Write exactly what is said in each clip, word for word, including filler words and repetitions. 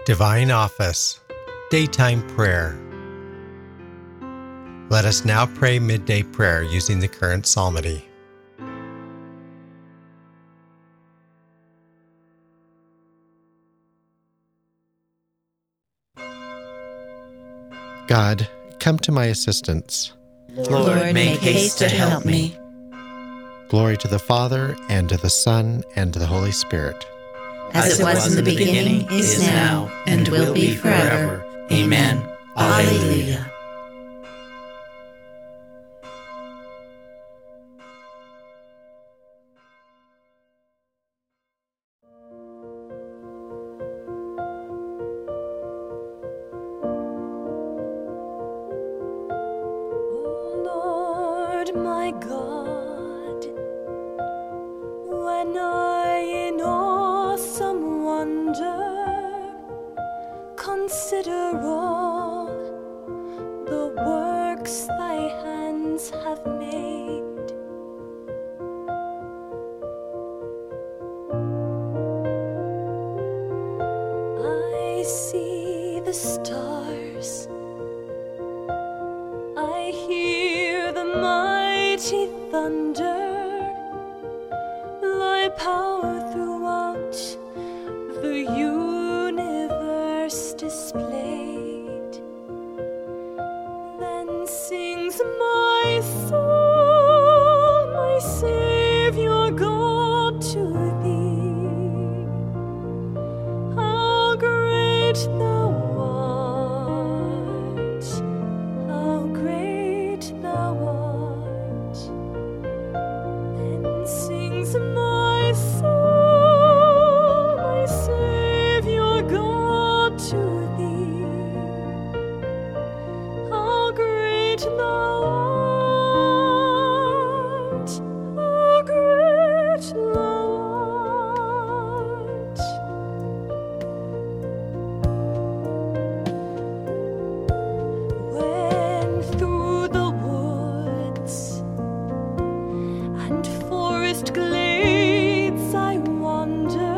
Divine Office, Daytime Prayer. Let us now pray midday prayer using the current psalmody. God, come to my assistance. Lord, make haste to help me. Glory to the Father, and to the Son, and to the Holy Spirit. As it was in the beginning, is now, and will be forever. Amen. Alleluia. My God, when I in awesome wonder consider all the works thy hands have made, I see the stars, I hear the mighty thunder, thy power throughout the universe displayed. Then sings my soul, my Savior God, to thee. How great thou art, how great thou art. Sings my soul, my Savior God, to thee. How great thou art, how great thou art. When through the woods and forest glades I wander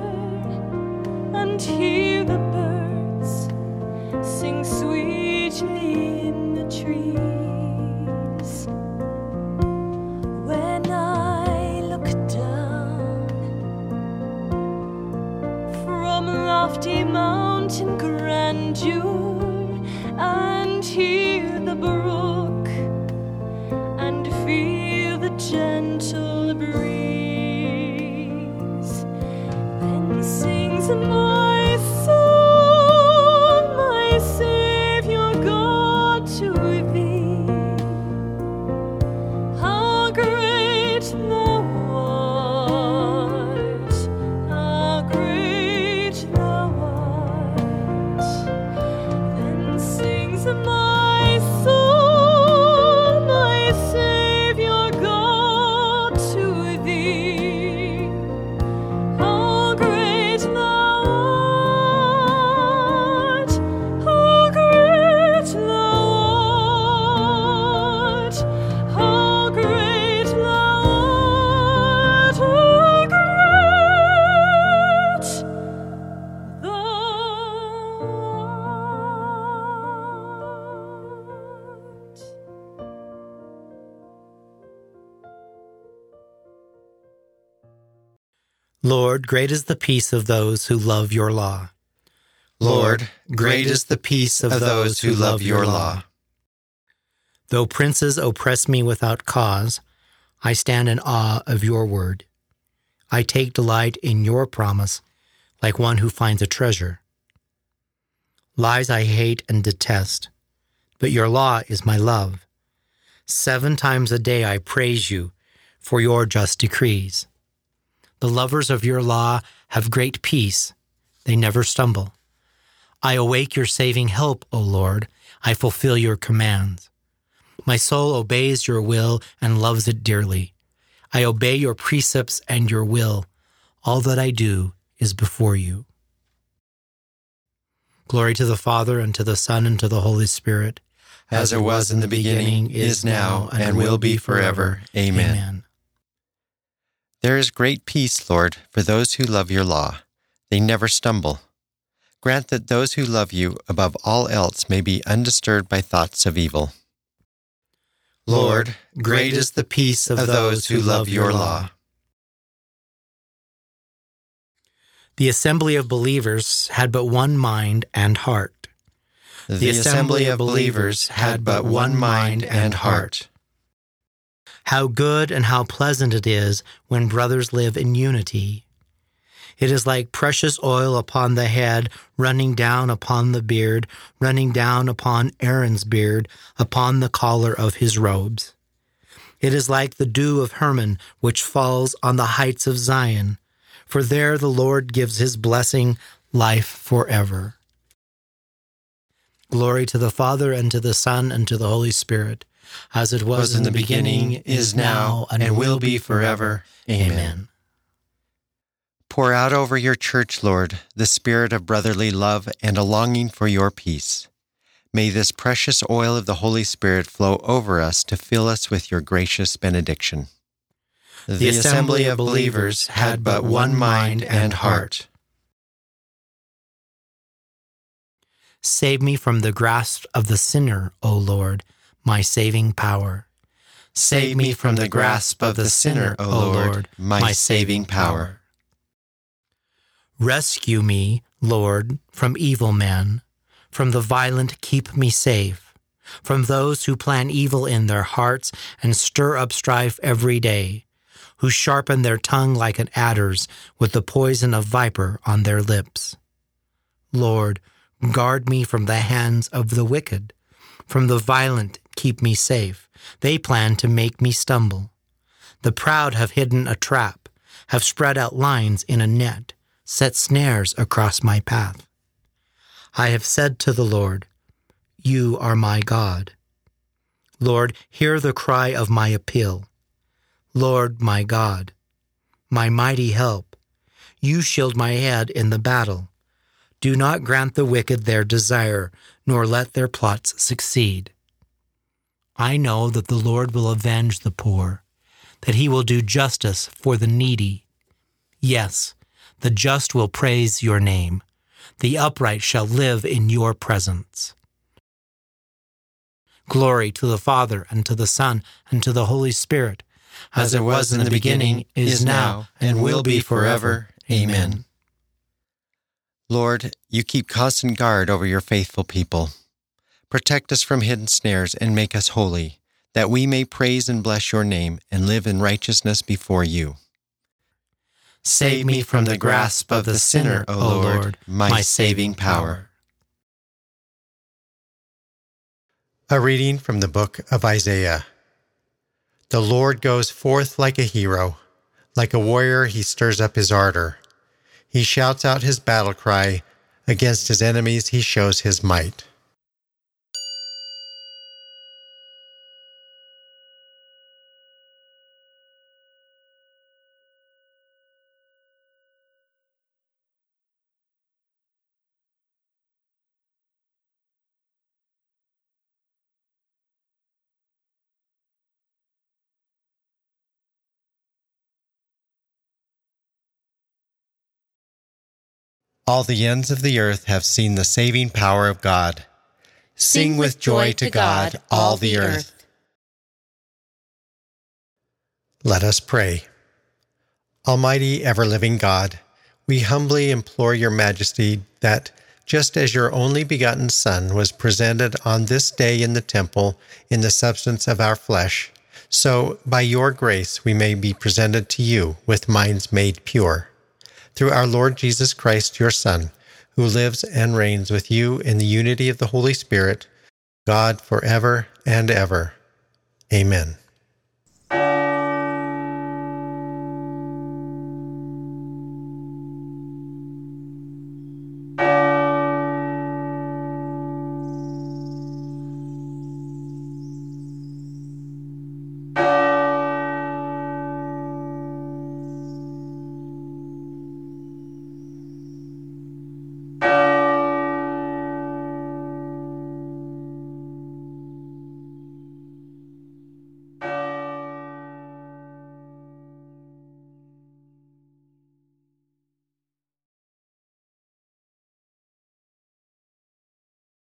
and hear the birds sing sweetly in the trees. When I look down from lofty mountain grandeur and hear the brook and feel the gentle breeze, then sings my soul, my Savior God, to thee. How great thou art, how great thou art. Then sings my soul, my Savior God, to thee. How great thou art, how great thou art, how great thou art, how great thou art. Lord, great is the peace of those who love your law. Lord, great is the peace of those who love your law. Though princes oppress me without cause, I stand in awe of your word. I take delight in your promise, like one who finds a treasure. Lies I hate and detest, but your law is my love. Seven times a day I praise you for your just decrees. The lovers of your law have great peace. They never stumble. I awake your saving help, O Lord. I fulfill your commands. My soul obeys your will and loves it dearly. I obey your precepts and your will. All that I do is before you. Glory to the Father, and to the Son, and to the Holy Spirit. As it was in the beginning, is now, and will be forever. Amen. Amen. There is great peace, Lord, for those who love your law. They never stumble. grant that those who love you above all else may be undisturbed by thoughts of evil. Lord, great is the peace of those who love your law. The assembly of believers had but one mind and heart. The assembly of believers had but one mind and heart. How good and how pleasant it is when brothers live in unity. It is like precious oil upon the head, running down upon the beard, running down upon Aaron's beard, upon the collar of his robes. It is like the dew of Hermon, which falls on the heights of Zion, for there the Lord gives his blessing, life forever. Glory to the Father, and to the Son, and to the Holy Spirit, as it was, Was in the beginning, is now, and will be forever. Amen. Pour out over your church, Lord, the spirit of brotherly love and a longing for your peace. May this precious oil of the Holy Spirit flow over us to fill us with your gracious benediction. The assembly of believers had but one mind and heart. Save me from the grasp of the sinner, O Lord, my saving power. Save me from the grasp of the sinner, O Lord, my saving power. Rescue me, Lord, from evil men. From the violent keep me safe. From those who plan evil in their hearts and stir up strife every day, who sharpen their tongue like an adder's with the poison of viper on their lips. Lord, guard me from the hands of the wicked. From the violent keep me safe. They plan to make me stumble. The proud have hidden a trap, have spread out lines in a net, set snares across my path. I have said to the Lord, you are my God. Lord, hear the cry of my appeal. Lord, my God, my mighty help, you shield my head in the battle. Do not grant the wicked their desire, nor let their plots succeed. I know that the Lord will avenge the poor, that he will do justice for the needy. Yes, the just will praise your name. The upright shall live in your presence. Glory to the Father, and to the Son, and to the Holy Spirit, as it was in the beginning, is now, and will be forever. Amen. Lord, you keep constant guard over your faithful people. Protect us from hidden snares and make us holy, that we may praise and bless your name and live in righteousness before you. Save me from the grasp of the sinner, O Lord, my saving power. A reading from the book of Isaiah. The Lord goes forth like a hero. Like a warrior, he stirs up his ardor. He shouts out his battle cry. Against his enemies, he shows his might. All the ends of the earth have seen the saving power of God. Sing with joy to God, all the earth. Let us pray. Almighty, ever-living God, we humbly implore your majesty that, just as your only begotten Son was presented on this day in the temple in the substance of our flesh, so by your grace we may be presented to you with minds made pure. Through our Lord Jesus Christ, your Son, who lives and reigns with you in the unity of the Holy Spirit, God forever and ever. Amen.